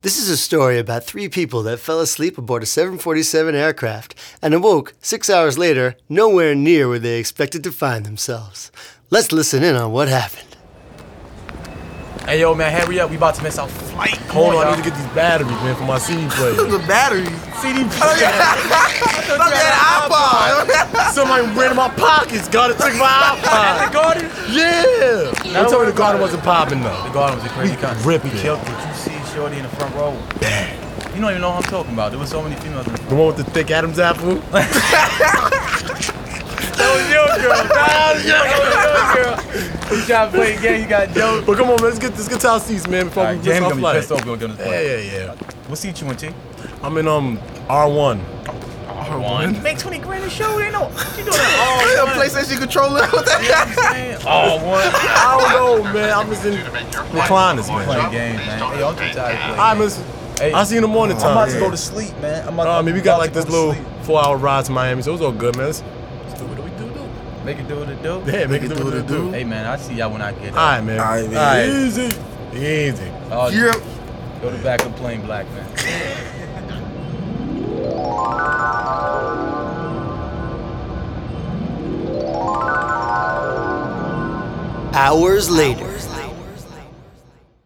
This is a story about three people that fell asleep aboard a 747 aircraft and awoke 6 hours later nowhere near where they expected to find themselves. Let's listen in on what happened. Hey, yo, man, hurry up. We about to miss our flight. Hold on, I need to get these batteries, man, for my CD player. The batteries? CD player. iPod. Somebody ran in my pockets, got it, took my iPod. The Garden? Yeah. Don't tell me the garden wasn't popping, though. The Garden was a crazy concert. ripped We it. killed it. Did you see Shorty in the front row? Bang. You don't even know what I'm talking about. There was so many females in the front. The one with the thick Adam's apple? That was your girl. That was your girl. You trying to play a game, you got jokes. But come on, man, let's get our seats, man, before we miss Jamie our gonna be flight. pissed off we don't get on this plane. Yeah. What seat you in, T? I'm in R1. R1. Make 20 grand a show, they know. What you doing A at PlayStation controller. R1? R1. I don't know, man. I'm just in recliners, man. Playing games, man. Hey, I'm too tired to play. All right, miss. Hey, I'll see you in the morning time. I'm about to go to sleep, man. I mean, we got like this little 4-hour ride to Miami, so it's all good, man. Let's do what we do. Make it do what it do. Yeah, make it do what it do. Hey, man, I'll see y'all when I get All right, man. All right, man. Easy. Oh, Yeah. Go to the back of the plane, black man. Hours later.